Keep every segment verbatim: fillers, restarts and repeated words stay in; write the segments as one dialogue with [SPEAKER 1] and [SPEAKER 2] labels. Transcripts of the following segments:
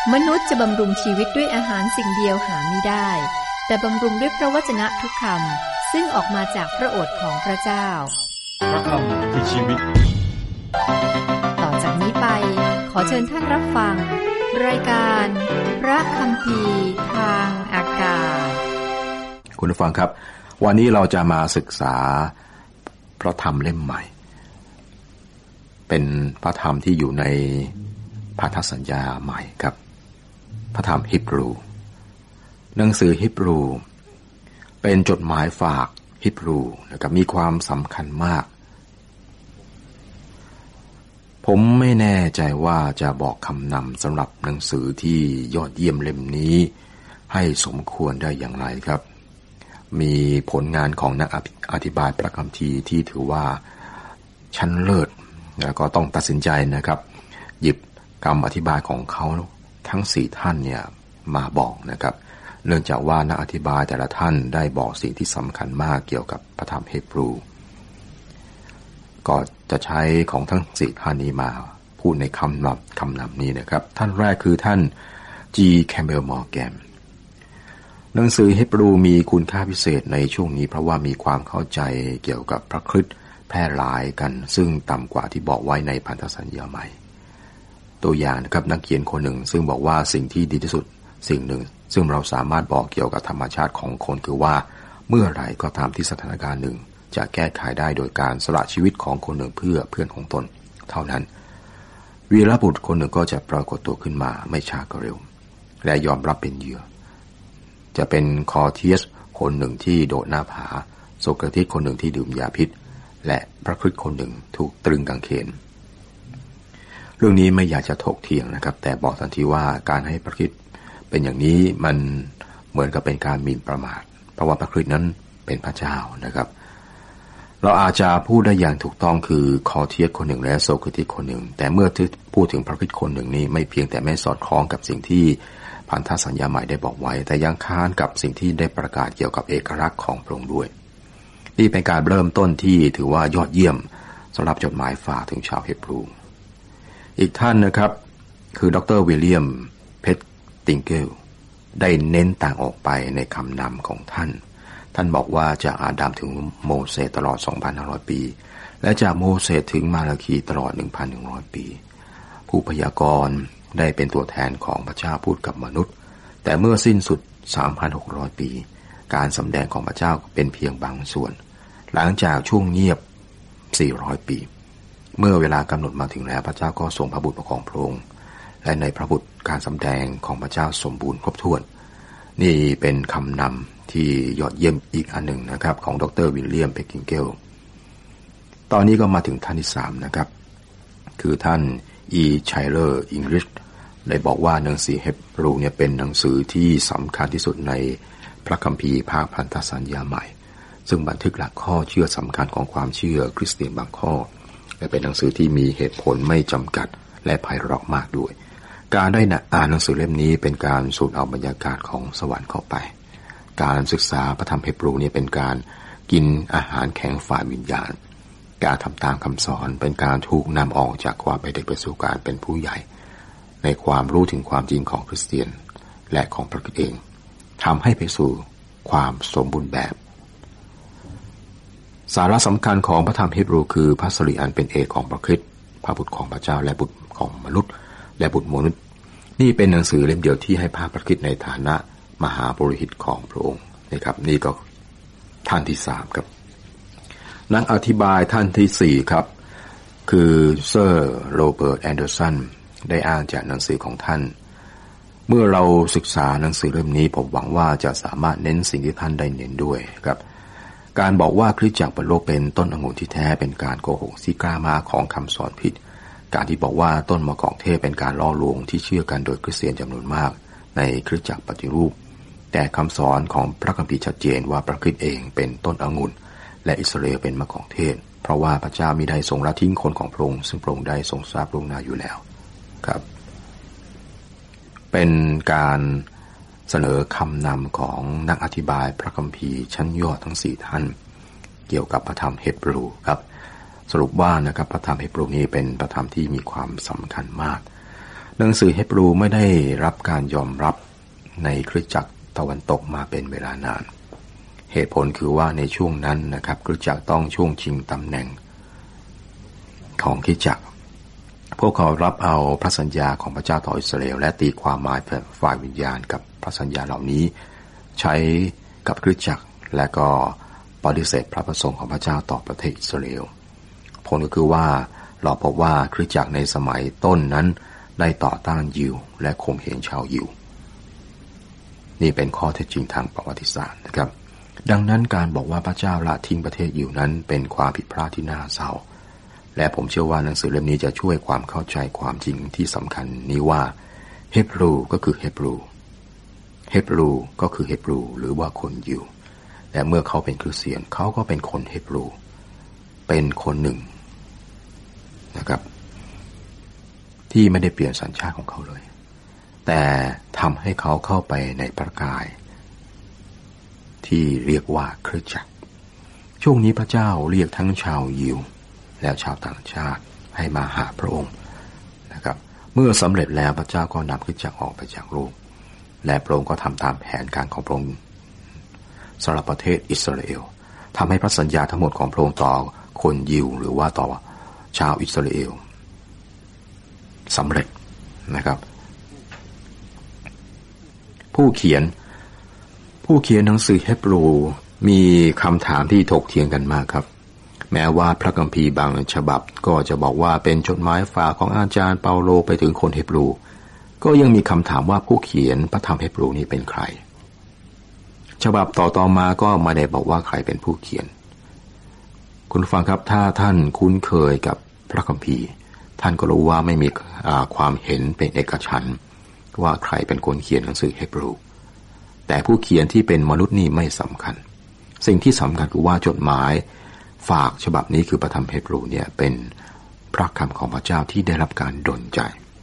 [SPEAKER 1] มนุษย์จะบำรุงชีวิตด้วยอาหารสิ่งเดียวหาไม่ได้แต่บำรุงด้วยพระวจนะทุกคำซึ่งออกมาจากพระโอษฐ์ของพระเจ้า
[SPEAKER 2] พระคำคือชีวิต
[SPEAKER 1] ต่อจากนี้ไปขอเชิญท่านรับฟังรายการพระคัมภีร์ทางอากาศ
[SPEAKER 3] คุณผู้ฟังครับวันนี้เราจะมาศึกษาพระธรรมเล่มใหม่เป็นพระธรรมที่อยู่ในพันธสัญญาใหม่ครับพระธรรมฮีบรูหนังสือฮีบรูเป็นจดหมายฝากฮีบรูนะครับมีความสำคัญมากผมไม่แน่ใจว่าจะบอกคำนำสำหรับหนังสือที่ยอดเยี่ยมเล่มนี้ให้สมควรได้อย่างไรครับมีผลงานของนักอธิบายพระคัมภีร์ที่ถือว่าชั้นเลิศแล้วก็ต้องตัดสินใจนะครับหยิบคำอธิบายของเขาทั้งสี่ท่านเนี่ยมาบอกนะครับเนื่องจากว่านักอธิบายแต่ละท่านได้บอกสิ่งที่สำคัญมากเกี่ยวกับพระธรรมฮีบรูก็จะใช้ของทั้งสี่ท่านนี้มาพูดในคำนำคำนำนี้นะครับท่านแรกคือท่าน G. Campbell Morgan หนังสือฮีบรูมีคุณค่าพิเศษในช่วงนี้เพราะว่ามีความเข้าใจเกี่ยวกับพระคริสต์แพร่หลายกันซึ่งต่ำกว่าที่บอกไว้ในพันธสัญญาใหม่ตัวอย่างนะครับนักเขียนคนหนึ่งซึ่งบอกว่าสิ่งที่ดีที่สุดสิ่งหนึ่งซึ่งเราสามารถบอกเกี่ยวกับธรรมชาติของคนคือว่าเมื่อไหร่ก็ตามที่สถานการณ์หนึ่งจะแก้ไขได้โดยการสละชีวิตของคนหนึ่งเพื่อเพื่อนของตนเท่านั้นวีรบุรุษคนหนึ่งก็จะปรากฏตัวขึ้นมาไม่ช้าก็เร็วและยอมรับเป็นเหยื่อจะเป็นคอร์เทียสคนหนึ่งที่โดดหน้าผาโสเคราติสคนหนึ่งที่ดื่มยาพิษและพระคริสต์คนหนึ่งถูกตรึงกางเขนเรื่องนี้ไม่อยากจะถกเถียงนะครับแต่บอกทันทีว่าการให้พระคริสต์เป็นอย่างนี้มันเหมือนกับเป็นการหมิ่นประมาทเพราะว่าพระคริสต์นั้นเป็นพระเจ้านะครับเราอาจจะพูดได้อย่างถูกต้องคือคอร์เทียสคนหนึ่งและโสเคราติสคนหนึ่งแต่เมื่อพูดถึงพระคริสต์คนหนึ่งนี้ไม่เพียงแต่ไม่สอดคล้องกับสิ่งที่พันธสัญญาใหม่ได้บอกไว้แต่ยังค้านกับสิ่งที่ได้ประกาศเกี่ยวกับเอกลักษณ์ของพระองค์ด้วยนี่เป็นการเริ่มต้นที่ถือว่ายอดเยี่ยมสำหรับจดหมายฝากถึงชาวฮีบรูอีกท่านนะครับคือดร.วิลเลียมเพชติงเกิลได้เน้นต่างออกไปในคำนำของท่านท่านบอกว่าจากอาดัมถึงโมเสสตลอด สองพันห้าร้อย ปีและจากโมเสสถึงมาราคีตลอด หนึ่งพันหนึ่งร้อย ปีผู้พยากรณ์ได้เป็นตัวแทนของพระเจ้าพูดกับมนุษย์แต่เมื่อสิ้นสุด สามพันหกร้อย ปีการสำแดงของพระเจ้าเป็นเพียงบางส่วนหลังจากช่วงเงียบสี่ร้อยปีเมื่อเวลากำหนดมาถึงแล้วพระเจ้าก็ส่งพระบุตรของพระองค์และในพระบุตรการสำแดงของพระเจ้าสมบูรณ์ครบถ้วนนี่เป็นคำนำที่ยอดเยี่ยมอีกอันหนึ่งนะครับของดร.วิลเลียมเพกกิงเกลตอนนี้ก็มาถึงท่านที่สามนะครับคือท่าน E. Schuyler English ได้บอกว่าหนังสือฮีบรูเนี่ยเป็นหนังสือที่สำคัญที่สุดในพระคัมภีร์ภาคพันธสัญญาใหม่ซึ่งบันทึกหลักข้อเชื่อสำคัญของความเชื่อคริสเตียนบางข้อและเป็นหนังสือที่มีเหตุผลไม่จำกัดและไพเราะมากด้วยการได้อ่านหนังสือเล่มนี้เป็นการสูดเอาบรรยากาศของสวรรค์เข้าไปการศึกษาพระธรรมฮีบรูนี่เป็นการกินอาหารแข็งฝ่ายวิญญาณการทำตามคำสอนเป็นการถูกนำออกจากความเป็นเด็กไปสู่การเป็นผู้ใหญ่ในความรู้ถึงความจริงของคริสเตียนและของพระคริสต์เองทำให้ไปสู่ความสมบูรณ์แบบสาระสำคัญของพระธรรมฮีบรูคือพระสิริอันเป็นเอกของพระคริสต์พระบุตรของพระเจ้าและบุตรของมนุษย์และบุตรมนุษย์นี่เป็นหนังสือเล่มเดียวที่ให้ภาพพระคริสต์ในฐานะมหาปุโรหิตของพระองค์นะครับนี่ก็ท่านที่สามครับนักอธิบายท่านที่สี่ครับคือเซอร์โรเบิร์ตแอนเดอร์สันได้อ้างจากหนังสือของท่านเมื่อเราศึกษาหนังสือเล่มนี้ผมหวังว่าจะสามารถเน้นสิ่งที่ท่านได้เน้นด้วยครับการบอกว่าคริสตจักรบนโลกเป็นต้นองุ่นที่แท้เป็นการโกหกที่กล้ามากของคำสอนผิดการที่บอกว่าต้นมะกอกเทศเป็นการล่อลวงที่เชื่อกันโดยคริสเตียนจำนวนมากในคริสตจักรปฏิรูปแต่คำสอนของพระคัมภีร์ชัดเจนว่าพระคริสต์เองเป็นต้นองุ่นและอิสราเอลเป็นมะกอกเทศเพราะว่าพระเจ้ามิได้ทรงละทิ้งคนของพระองค์ซึ่งพระองค์ได้ทรงทราบล่วงหน้าอยู่แล้วครับเป็นการเสนอคำนำของนักอธิบายพระคัมภีร์ชั้นยอดทั้งสี่ท่านเกี่ยวกับพระธรรมฮีบรูครับสรุปว่านะครับพระธรรมฮีบรูนี้เป็นพระธรรมที่มีความสำคัญมากหนังสือเฮบรูไม่ได้รับการยอมรับในคริสตจักรตะวันตกมาเป็นเวลานานเหตุผลคือว่าในช่วงนั้นนะครับคริสตจักรต้องช่วงชิงตำแหน่งของคริสตจักรพวกเขารับเอาพระสัญญาของพระเจ้าต่ออิสราเอลและตีความหมายฝ่ายวิญญาณกับพระสัญญาเหล่านี้ใช้กับคริสตจักรและก็ปฏิเสธพระประสงค์ของพระเจ้าต่อประเทศอิสราเอลผลก็คือว่าเราพบว่าคริสตจักรในสมัยต้นนั้นได้ต่อต้านยิวและข่มเหงชาวยิวนี่เป็นข้อเท็จจริงทางประวัติศาสตร์นะครับดังนั้นการบอกว่าพระเจ้าละทิ้งประเทศยิวนั้นเป็นความผิดพลาดที่น่าเศร้าและผมเชื่อว่าหนังสือเล่มนี้จะช่วยความเข้าใจความจริงที่สำคัญนี้ว่าเฮบรูก็คือเฮบรูเฮบรูก็คือเฮบรูหรือว่าคนยิวและเมื่อเขาเป็นคริสเตียนเขาก็เป็นคนเฮบรูเป็นคนหนึ่งนะครับที่ไม่ได้เปลี่ยนสัญชาติของเขาเลยแต่ทำให้เขาเข้าไปในประกายที่เรียกว่าคริสตจักรช่วงนี้พระเจ้าเรียกทั้งชาวยิวและชาวต่างชาติให้มาหาพระองค์นะครับเมื่อสำเร็จแล้วพระเจ้าก็นำคริสตจักรออกไปจากโลกและพระองค์ก็ทำตามแผนการของพระองค์สำหรับประเทศอิสราเอลทำให้พระสัญญาทั้งหมดของพระองค์ต่อคนยิวหรือว่าต่อชาวอิสราเอลสำเร็จนะครับผู้เขียนผู้เขียนหนังสือเฮบรูมีคำถามที่ถกเถียงกันมากครับแม้ว่าพระคัมภีร์บางฉบับก็จะบอกว่าเป็นจดหมายฝากของอาจารย์เปาโลไปถึงคนเฮบรูก็ยังมีคำถามว่าผู้เขียนพระธรรมเฮบรูนี้เป็นใครฉบับต่อๆมาก็ไม่ได้บอกว่าใครเป็นผู้เขียนคุณฟังครับถ้าท่านคุ้นเคยกับพระคัมภีร์ท่านก็รู้ว่าไม่มีความเห็นเป็นเอกฉันท์ว่าใครเป็นคนเขียนหนังสือเฮบรูแต่ผู้เขียนที่เป็นมนุษย์นี่ไม่สำคัญสิ่งที่สำคัญคือว่าจดหมายฝากฉบับนี้คือพระธรรมเฮบรูเนี่ยเป็นพระคำของพระเจ้าที่ได้รับการดลใจ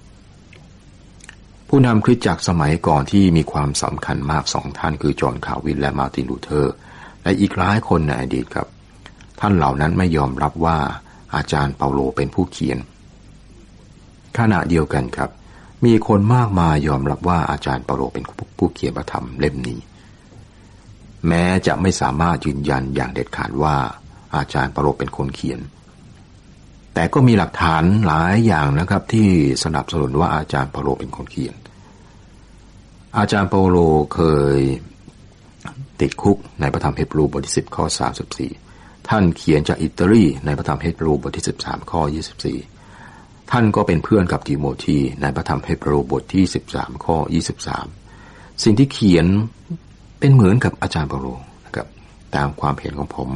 [SPEAKER 3] ผู้นำคริสตจักรสมัยก่อนที่มีความสำคัญมากสองท่านคือจอห์นคาร์วินและมาร์ตินลูเทอร์และอีกหลายคนในอดีตครับท่านเหล่านั้นไม่ยอมรับว่าอาจารย์เปาโลเป็นผู้เขียนขณะเดียวกันครับมีคนมากมายยอมรับว่าอาจารย์เปาโลเป็นผู้เขียนพระธรรมเล่มนี้แม้จะไม่สามารถยืนยันอย่างเด็ดขาดว่าอาจารย์เปาโลเป็นคนเขียนแต่ก็มีหลักฐานหลายอย่างนะครับที่สนับสนุนว่าอาจารย์เปาโลเป็นคนเขียนอาจารย์เปาโลเคยติดคุกในพระธรรมเฮบรูบทที่สิบข้อสามสิบสี่ท่านเขียนจากอิตาลีในพระธรรมเฮบรูบทที่สิบสามข้อยี่สิบสี่ท่านก็เป็นเพื่อนกับติโมธีในพระธรรมเฮบรูบทที่สิบสามข้อยี่สิบสามสิ่งที่เขียนเป็นเหมือนกับอาจารย์เปาโลนะครับตามความเห็นของผม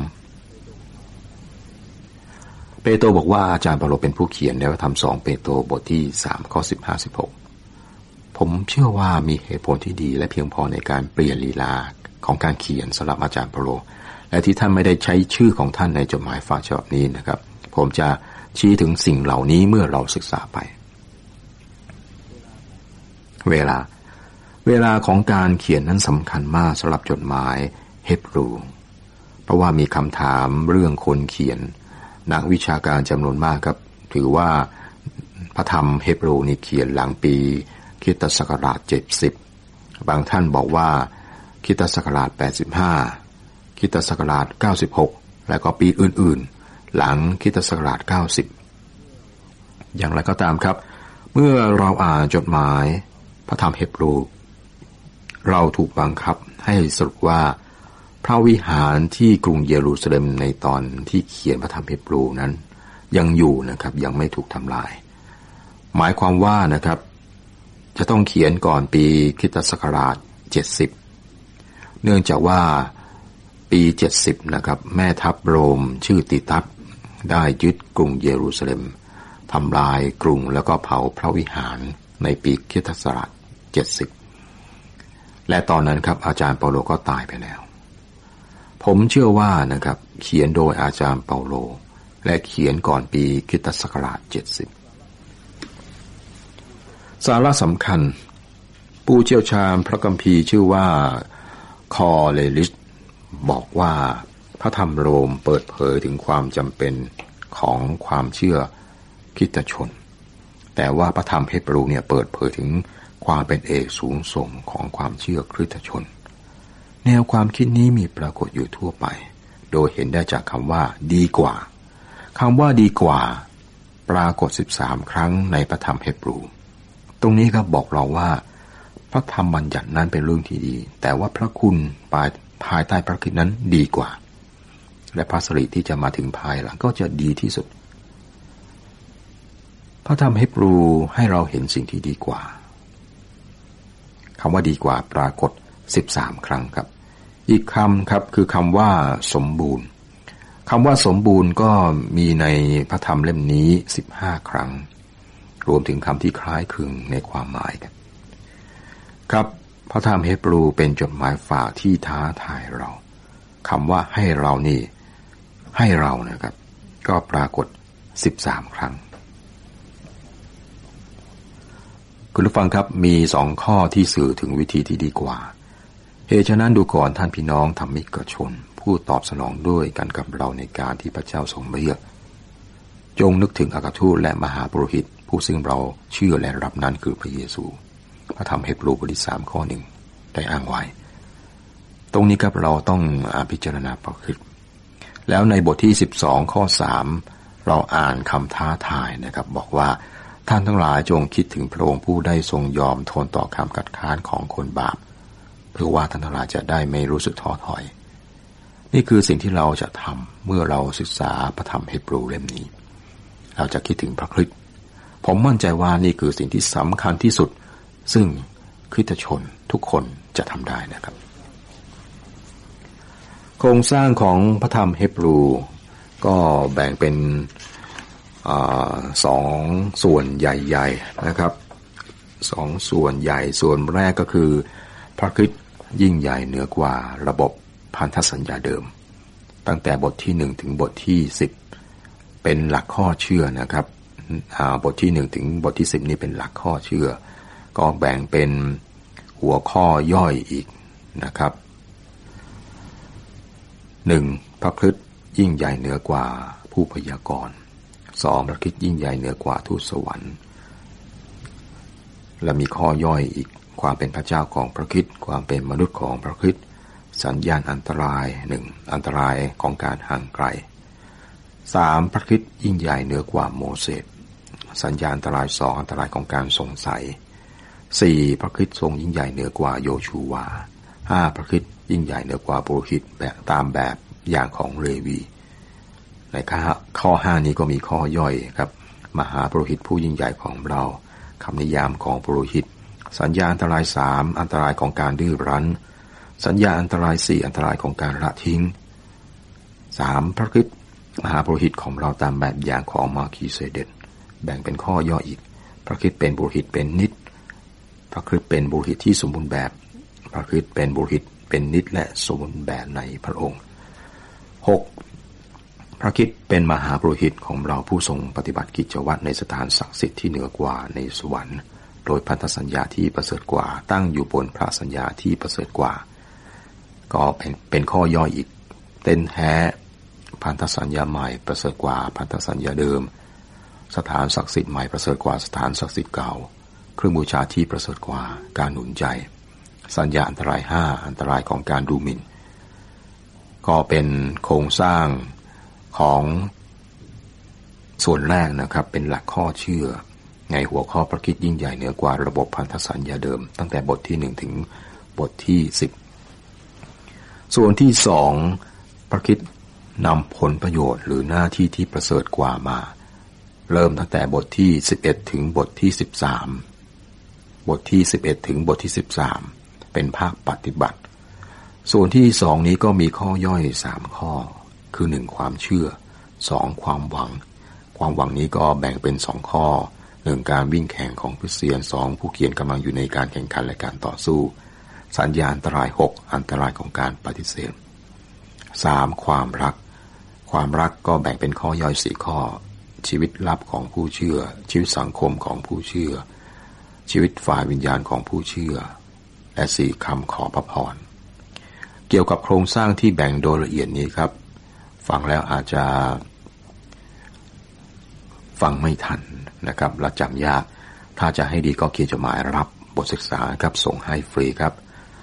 [SPEAKER 3] เปโตรบอกว่าอาจารย์เปาโลเป็นผู้เขียนในพระธรรมสองเปโตรบทที่สามข้อสิบห้า สิบหกผมเชื่อว่ามีเหตุผลที่ดีและเพียงพอในการเปลี่ยนลีลาของการเขียนสำหรับอาจารย์เปาโลและที่ท่านไม่ได้ใช้ชื่อของท่านในจดหมายฝากฉบับนี้นะครับผมจะชี้ถึงสิ่งเหล่านี้เมื่อเราศึกษาไปเวลาเวลาของการเขียนนั้นสำคัญมากสำหรับจดหมายเฮบรูเพราะว่ามีคำถามเรื่องคนเขียนนักวิชาการจำนวนมากครับถือว่าพระธรรมเฮบรูนี้เขียนหลังปีคริสตศักราชเจ็ดสิบบางท่านบอกว่าคริสตศักราชแปดสิบห้าคริสตศักราชเก้าสิบหกและก็ปีอื่นๆหลังคริสตศักราชเก้าสิบอย่างไรก็ตามครับเมื่อเราอ่านจดหมายพระธรรมเฮบรูเราถูกบังคับให้สรุปว่าพระวิหารที่กรุงเยรูซาเล็มในตอนที่เขียนพระธรรมเฮบรูนั้นยังอยู่นะครับยังไม่ถูกทำลายหมายความว่านะครับจะต้องเขียนก่อนปีคริสตศักราชเจ็ดสิบเนื่องจากว่าปีเจ็ดสิบนะครับแม่ทัพโรมชื่อติตัสได้ยึดกรุงเยรูซาเล็มทำลายกรุงแล้วก็เผาพระวิหารในปีคริสตศักราชเจ็ดสิบและตอนนั้นครับอาจารย์เปาโลก็ตายไปแล้วผมเชื่อว่านะครับเขียนโดยอาจารย์เปาโลและเขียนก่อนปีคริสตศักราชเจ็ดสิบสาระสำคัญผู้เชี่ยวชาญพระคัมภีร์ชื่อว่าคอเลลิสบอกว่าพระธรรมโรมเปิดเผยถึงความจำเป็นของความเชื่อคริสตชนแต่ว่าพระธรรมเฮบรูเนี่ยเปิดเผยถึงความเป็นเอกสูงส่งของความเชื่อคริสตชนแนวความคิดนี้มีปรากฏอยู่ทั่วไปโดยเห็นได้จากคำว่าดีกว่าคำว่าดีกว่าปรากฏสิบสามครั้งในพระธรรมเฮบรูตรงนี้ครับบอกเราว่าพระธรรมบัญญัตินั้นเป็นเรื่องที่ดีแต่ว่าพระคุณภายใต้พระคริสต์นั้นดีกว่าและพระสิริที่จะมาถึงภายหลังก็จะดีที่สุดพระธรรมเฮบรูให้เราเห็นสิ่งที่ดีกว่าคำว่าดีกว่าปรากฏสิบสามครั้งครับอีกคำครับคือคำว่าสมบูรณ์คำว่าสมบูรณ์ก็มีในพระธรรมเล่มนี้สิบห้าครั้งรวมถึงคำที่คล้ายคลึงในความหมายครับครับพระธรรมเฮบรูเป็นจดหมายฝากที่ท้าทายเราคำว่าให้เรานี่ให้เรานะครับก็ปรากฏสิบสามครั้งคุณผู้ฟังครับมีสองข้อที่สื่อถึงวิธีที่ดีกว่าเหตุฉะนั้นดูก่อนท่านพี่น้องธรรมิกชนผู้ตอบสนองด้วยกันกับเราในการที่พระเจ้าทรงเรียกจงนึกถึงอัครทูตและมหาปุโรหิตผู้ซึ่งเราเชื่อและรับนั้นคือพระเยซูพระธรรมเฮบรูบทที่สามข้อหนึ่งได้อ้างไว้ตรงนี้ครับเราต้องพิจารณาพระคริสต์แล้วในบทที่สิบสองข้อสามเราอ่านคำท้าทายนะครับบอกว่าท่านทั้งหลายจงคิดถึงพระองค์ผู้ได้ทรงยอมทนต่อคำคัดค้านของคนบาปเพื่อว่าท่านทั้งหลายจะได้ไม่รู้สึกท้อถอยนี่คือสิ่งที่เราจะทำเมื่อเราศึกษาพระธรรมเฮบรูเล่มนี้เราจะคิดถึงพระคริสต์ผมมั่นใจว่านี่คือสิ่งที่สำคัญที่สุดซึ่งคริสตชนทุกคนจะทำได้นะครับโครงสร้างของพระธรรมเฮบรูก็แบ่งเป็นสองส่วนใหญ่ๆนะครับสองส่วนใหญ่ส่วนแรกก็คือพระคริสต์ยิ่งใหญ่เหนือกว่าระบบพันธสัญญาเดิมตั้งแต่บทที่หนึ่งถึงบทที่สิบเป็นหลักข้อเชื่อนะครับบทที่หนึ่งถึงบทที่สิบนี้เป็นหลักข้อเชื่อก็แบ่งเป็นหัวข้อย่อยอีกนะครับหนึ่งพระคริสต์ยิ่งใหญ่เหนือกว่าผู้พยากรณ์สองพระคริสต์ยิ่งใหญ่เหนือกว่าทูตสวรรค์และมีข้อย่อยอีกความเป็นพระเจ้าของพระคริสต์ความเป็นมนุษย์ของพระคริสต์สัญญาณอันตรายหนึ่งอันตรายของการห่างไกลสามพระคริสต์ยิ่งใหญ่เหนือกว่าโมเสสสัญญาณอันตรายสองอันตรายของการสงสัยสี่พระคริสต์ทรงยิ่งใหญ่เหนือกว่าโยชูวาห้าพระคริสต์ยิ่งใหญ่เหนือกว่าปุโรหิตแบบตามแบบอย่างของเลวีในข้อห้านี้ก็มีข้อย่อยครับมหาปุโรหิตผู้ยิ่งใหญ่ของเราคำนิยามของปุโรหิตสัญญาอันตรายสามอันตรายของการดื้อรั้นสัญญาอันตรายสี่อันตรายของการละทิ้งสามพระคริสต์มหาปุโรหิตของเราตามแบบอย่างของมาคีเซเดกแบ่งเป็นข้อย่ออีกพระคริสต์เป็นปุโรหิตเป็นนิจพระคริสต์เป็นปุโรหิตที่สมบูรณ์แบบพระคริสต์เป็นปุโรหิตเป็นนิจและสมบูรณ์แบบในพระองค์หกพระคริสต์เป็นมหาปุโรหิตของเราผู้ทรงปฏิบัติกิจวัตรในสถานศักดิ์สิทธิ์ที่เหนือกว่าในสวรรค์โดยพันธสัญญาที่ประเสริฐกว่าตั้งอยู่บนพระสัญญาที่ประเสริฐกว่าก็เป็นข้อย่อยอีกเต้นแท้พันธสัญญาใหม่ประเสริฐกว่าพันธสัญญาเดิมสถานศักดิ์สิทธิ์ใหม่ประเสริฐกว่าสถานศักดิ์สิทธิ์เก่าเครื่องบูชาที่ประเสริฐกว่าการหนุนใจสัญญาอันตรายห้าอันตรายของการดูหมิ่นก็เป็นโครงสร้างของส่วนแรกนะครับเป็นหลักข้อเชื่อในหัวข้อพระคริสต์ยิ่งใหญ่เหนือกว่าระบบพันธสัญญาเดิมตั้งแต่บทที่หนึ่งถึงบทที่สิบส่วนที่สองพระคริสต์นำผลประโยชน์หรือหน้าที่ที่ประเสริฐกว่ามาเริ่มตั้งแต่บทที่สิบเอ็ดถึงบทที่สิบสามบทที่สิบเอ็ดถึงบทที่สิบสามเป็นภาคปฏิบัติส่วนที่สองนี้ก็มีข้อย่อยสามข้อคือหนึ่งความเชื่อสองความหวังความหวังนี้ก็แบ่งเป็นสองข้อหนึ่งการวิ่งแข่งของคริสเตียนสองผู้เขียนกำลังอยู่ในการแข่งขันและการต่อสู้สัญญาอันตรายหกอันตรายของการปฏิเสธสามความรักความรักก็แบ่งเป็นข้อย่อยสี่ข้อชีวิตลับของผู้เชื่อชีวิตสังคมของผู้เชื่อชีวิตฝ่ายวิญญาณของผู้เชื่อและสี่คำขอพระพรเกี่ยวกับโครงสร้างที่แบ่งโดยละเอียดนี้ครับฟังแล้วอาจจะฟังไม่ทันนะครับและจำยากถ้าจะให้ดีก็เขียนจดหมายรับบทศึกษาครับส่งให้ฟรีครับ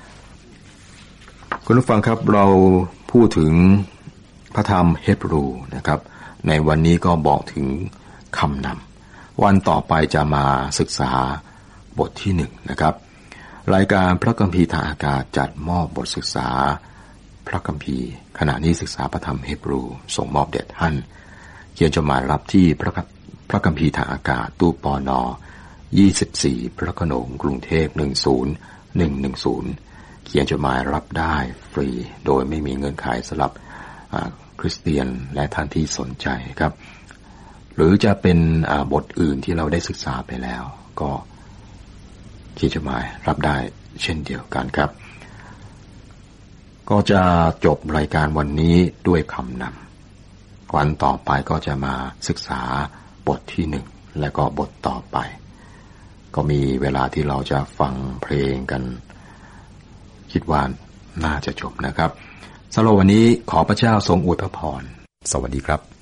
[SPEAKER 3] คุณผู้ฟังครับเราพูดถึงพระธรรมเฮบรูนะครับในวันนี้ก็บอกถึงคำนำวันต่อไปจะมาศึกษาบทที่หนึ่งนะครับรายการพระคัมภีร์ทางอากาศจัดมอบบทศึกษาพระคัมภีร์ขณะนี้ศึกษาพระธรรมเฮบรูส่งมอบแด่ท่านเขียนจดหมายรับที่พระพระคัมภีร์ทางอากาศตู้ปนยี่สิบสี่พระโขนงกรุงเทพหนึ่งศูนย์หนึ่งหนึ่งศูนย์เขียนจดหมายรับได้ฟรีโดยไม่มีเงื่อนไขสำหรับคริสเตียนและท่านที่สนใจครับหรือจะเป็นบทอื่นที่เราได้ศึกษาไปแล้วก็เขียนจดหมายรับได้เช่นเดียวกันครับก็จะจบรายการวันนี้ด้วยคำนำวันต่อไปก็จะมาศึกษาบทที่หนึ่งและก็บทต่อไปก็มีเวลาที่เราจะฟังเพลงกันคิดว่าน่าจะจบนะครับสำหรับวันนี้ขอพระเจ้าทรงอวยพระพรสวัสดีครับ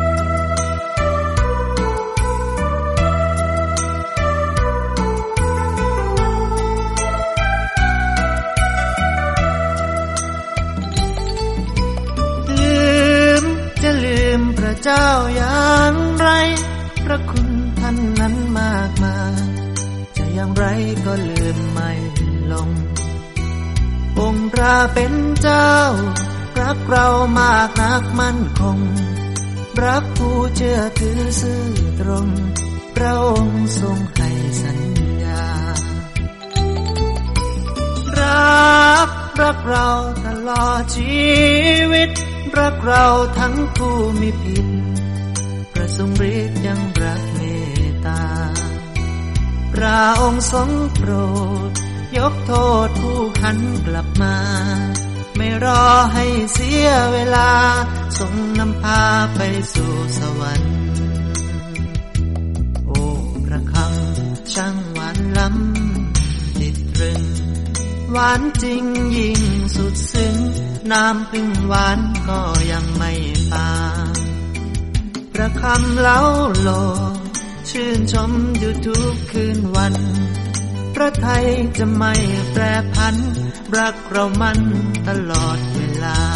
[SPEAKER 4] พระเจ้าอย่างไรพระคุณท่านนั้นมากมายจะอย่างไรก็ลืมไม่ลงองค์พระเป็นเจ้ารักเรามากนักมั่นคงรักผู้เชื่อถือซื่อตรงพระองค์ทรงให้สัญญารักรักเราตลอดชีวิตรักเราทั้งผู้มีผิดประสงค์ฤทธิ์ยังรักเมตตาพระองค์ทรงโปรดยกโทษผู้หันกลับมาไม่รอให้เสียเวลาทรงนำพาไปสู่สวรรค์โอ้พระคำช่างหวานล้ำติดตรึงหวานจริงยิ่งสุดซึ้งน้ำพึ่งหวานก็ยังไม่ปานพระคำเล้าโลชื่นชมอยู่ทุกคืนวันพระทัยจะไม่แปรผันรักเรามันตลอดเวลา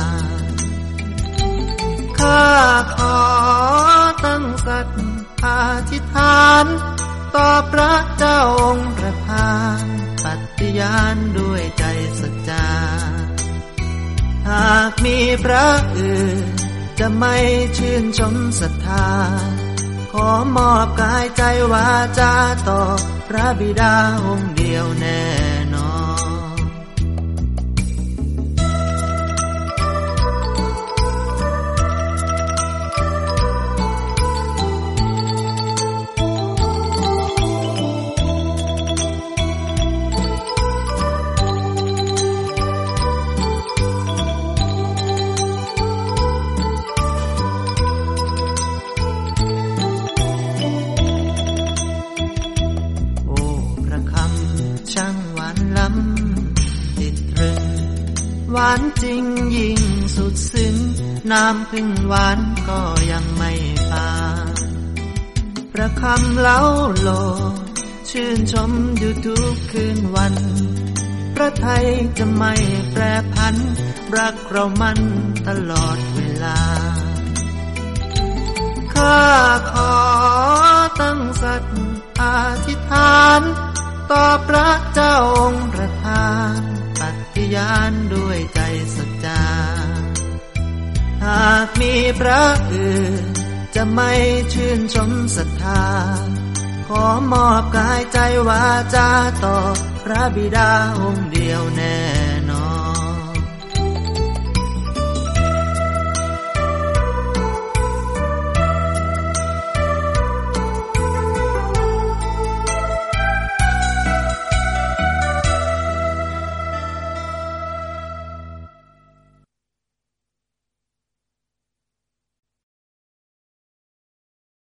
[SPEAKER 4] ข้าขอตั้งสัตย์อธิษฐานต่อพระเจ้าองค์ประภาปฏิญาณด้วยใจสัจจาหากมีพระอื่นจะไม่ชื่นชมศรัทธาขอมอบกายใจวาจาต่อพระบิดาองค์เดียวแน่นอนหวานจริงยิ่งสุดซึ้งน้ำพึ่งหวานก็ยังไม่ปานพระคำเล้าโลชื่นชมอยู่ทุกคืนวันพระทัยจะไม่แปรผันรักเรามันตลอดเวลาข้าขอตั้งสัตย์อธิษฐานต่อพระเจ้าองค์ประทานปฏิญาณด้วยใจสัจจาหากมีพระอื่นจะไม่ชื่นชมศรัทธาขอมอบกายใจวาจาต่อพระบิดาองค์เดียวแน่